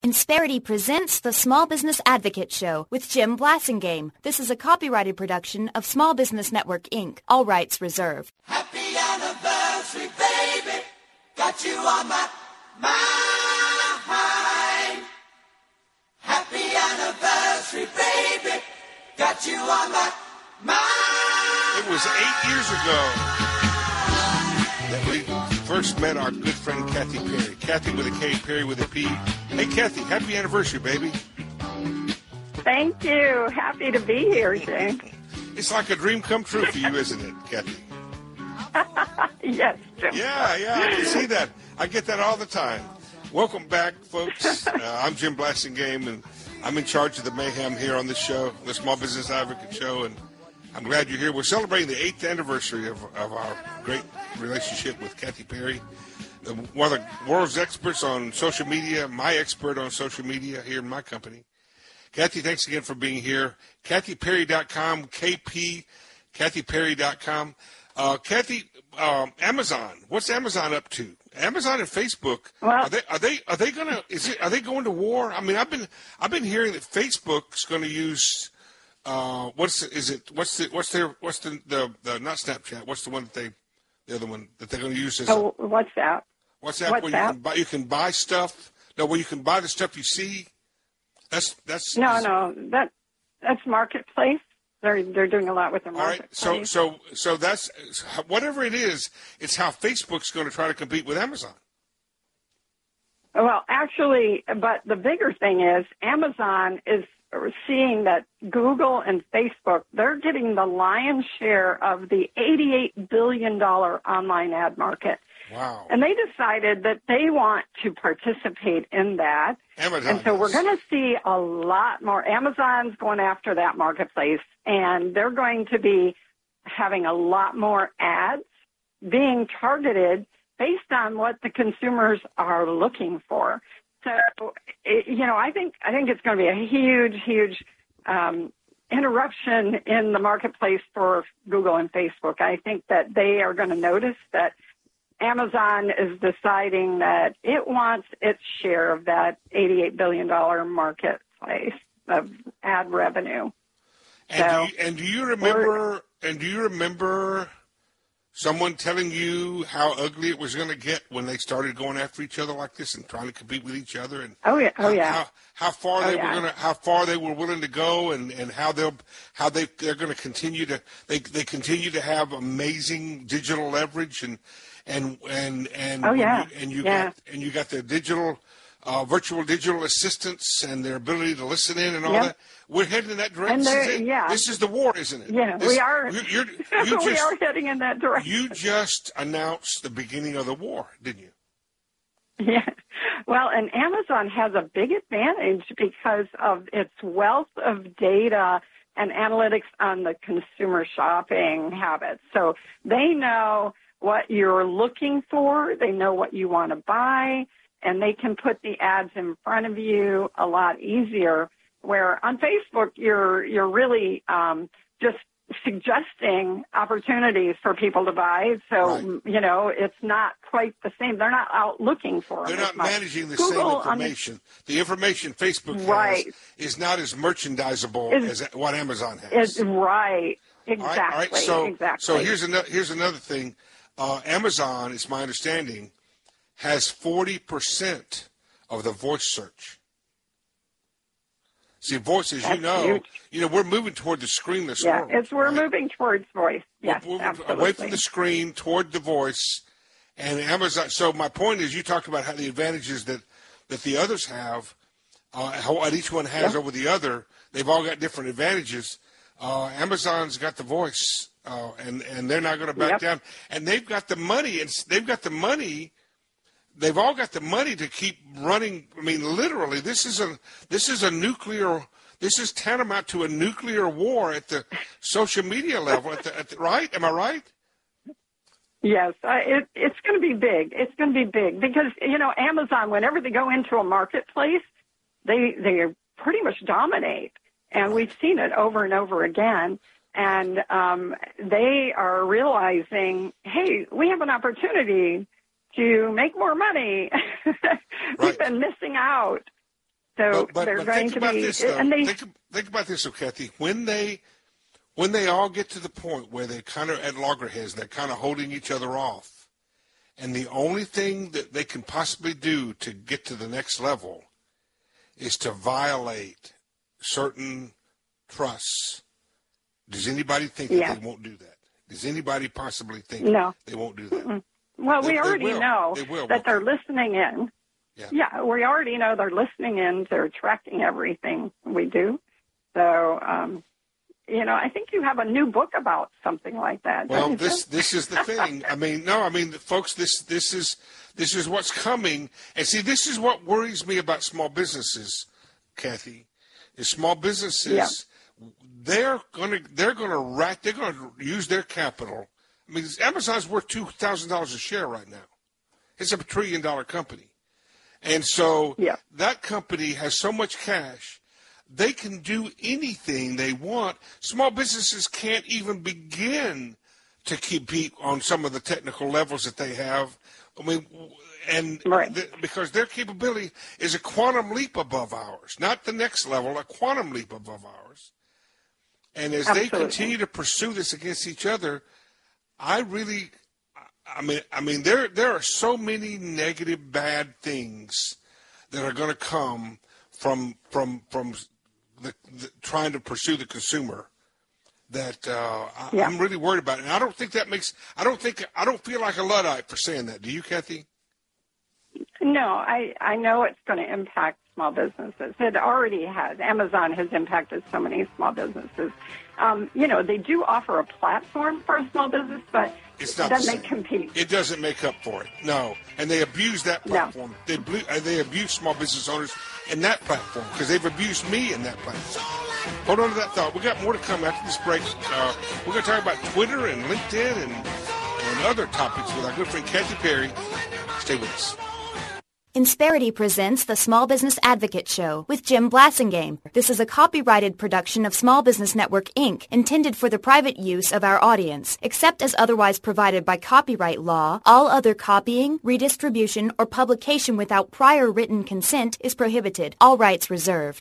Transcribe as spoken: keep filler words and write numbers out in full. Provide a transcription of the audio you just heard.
Insperity presents the Small Business Advocate Show with Jim Blasingame. This is a copyrighted production of Small Business Network, Incorporated. All rights reserved. Happy anniversary, baby. Got you on my mind. Happy anniversary, baby. Got you on my mind. It was eight years ago that we first met our good friend Kathy Perry. Kathy with a K, Perry with a P. Hey, Kathy, happy anniversary, baby. Thank you. Happy to be here, Jim. It's like a dream come true for you, isn't it, Kathy? Yes, Jim. Yeah, yeah, I can see that. I get that all the time. Welcome back, folks. Uh, I'm Jim Blasingame, and I'm in charge of the mayhem here on this show, the Small Business Advocate Show, and I'm glad you're here. We're celebrating the eighth anniversary of, of our great relationship with Kathy Perry, the, one of the world's experts on social media, my expert on social media here in my company. Kathy, thanks again for being here. Kathy Perry dot com, K P, Kathy Perry dot com. Uh, Kathy, um, Amazon, what's Amazon up to? Amazon and Facebook, well, are they are they are they gonna is it are they going to war? I mean, I've been I've been hearing that Facebook's going to use uh, what's is it what's the what's their what's the, the the not Snapchat? What's the one that they the other one that they're going to use as oh, what's that? What's that? What's where that? you can buy you can buy stuff. No, where you can buy the stuff you see. That's that's No, is, no, that that's Marketplace. They're they're doing a lot with their all right. Marketplace. So so so that's whatever it is. It's how Facebook's going to try to compete with Amazon. Well, actually, but the bigger thing is Amazon is seeing that Google and Facebook, they're getting the lion's share of the eighty-eight billion dollars online ad market. Wow. And they decided that they want to participate in that. Amazon and so we're does. going to see a lot more. Amazon's going after that marketplace, and they're going to be having a lot more ads being targeted based on what the consumers are looking for. So, it, you know, I think I think it's going to be a huge, huge um, interruption in the marketplace for Google and Facebook. I think that they are going to notice that Amazon is deciding that it wants its share of that eighty-eight billion dollars marketplace of ad revenue. And, so, do you, and do you remember? And do you remember someone telling you how ugly it was going to get when they started going after each other like this and trying to compete with each other? And oh yeah, oh how, yeah. How, how far oh, they yeah. were going to, how far they were willing to go, and, and how they'll, how they they're going to continue to they they continue to have amazing digital leverage and. And and and oh, yeah. you, and you yeah. got and you got the digital, uh, virtual digital assistants and their ability to listen in and all yep. that. We're heading in that direction. And This is, yeah. this is the war, isn't it? Yeah, this, we are. You're, you're, you we just, are heading in that direction. You just announced the beginning of the war, didn't you? Yeah. Well, and Amazon has a big advantage because of its wealth of data and analytics on the consumer shopping habits. So they know what you're looking for, they know what you want to buy, and they can put the ads in front of you a lot easier. Where on Facebook, you're you're really um, just suggesting opportunities for people to buy. So, right. you know, it's not quite the same. They're not out looking for them. They're not managing the Google, same information. The, the information Facebook right. has is not as merchandisable is, as what Amazon has. Is right. Exactly. All right, all right. So, exactly. so here's another here's another thing. Uh, Amazon, it's my understanding, has forty percent of the voice search. See, voice, as That's you know, huge. you know, we're moving toward the screenless yeah, world. it's we're right? moving towards voice. Yes, we're moving absolutely. away from the screen toward the voice, and Amazon. So my point is, you talked about how the advantages that that the others have, uh, how what each one has yeah. over the other. They've all got different advantages. Uh, Amazon's got the voice. Uh, and, and they're not going to back yep. down. And they've got the money, and they've got the money. They've all got the money to keep running. I mean, literally, this is a this is a nuclear. This is tantamount to a nuclear war at the social media level. At the, at the right? Am I right? Yes, uh, it, it's going to be big. It's going to be big because you know Amazon. Whenever they go into a marketplace, they they pretty much dominate, and we've seen it over and over again. And um, they are realizing, hey, we have an opportunity to make more money. We've Right. been missing out. So but, but, they're but going think to about be, this, though. and they think, think about this, though, Kathy. When they when they all get to the point where they're kind of at loggerheads, they're kind of holding each other off, and the only thing that they can possibly do to get to the next level is to violate certain trusts. Does anybody think yeah. that they won't do that? Does anybody possibly think no. they won't do that? Mm-mm. Well, they, we already they know they will, that they're listening in. Yeah. yeah, we already know they're listening in. They're tracking everything we do. So, um, you know, I think you have a new book about something like that. Well, this this is the thing. I mean, no, I mean, folks, this this is this is what's coming. And see, this is what worries me about small businesses, Kathy. Is small businesses, yeah. they're gonna they're gonna rack they're gonna use their capital. I mean, Amazon's worth two thousand dollars a share right now. It's a trillion dollar company, and so yeah. that company has so much cash, they can do anything they want. Small businesses can't even begin to compete on some of the technical levels that they have. I mean, and right. the, because their capability is a quantum leap above ours, not the next level, a quantum leap above ours. And as Absolutely. they continue to pursue this against each other, I really, I mean, I mean, there there are so many negative, bad things that are going to come from from from the, the, trying to pursue the consumer. That uh, I, yeah. I'm really worried about it. And I don't think that makes. I don't think. I don't feel like a Luddite for saying that. Do you, Kathy? No, I, I know it's going to impact small businesses. It already has. Amazon has impacted so many small businesses. Um, you know, they do offer a platform for a small business, but it's not then the they same. compete. It doesn't make up for it. No, and they abuse that platform. No. They ble- uh, they abuse small business owners in that platform because they've abused me in that platform. Hold on to that thought. We got more to come after this break. Uh, we're going to talk about Twitter and LinkedIn and, and other topics with our good friend Kathy Perry. Stay with us. Insperity presents the Small Business Advocate Show with Jim Blasingame. This is a copyrighted production of Small Business Network, Incorporated, intended for the private use of our audience. Except as otherwise provided by copyright law, all other copying, redistribution, or publication without prior written consent is prohibited. All rights reserved.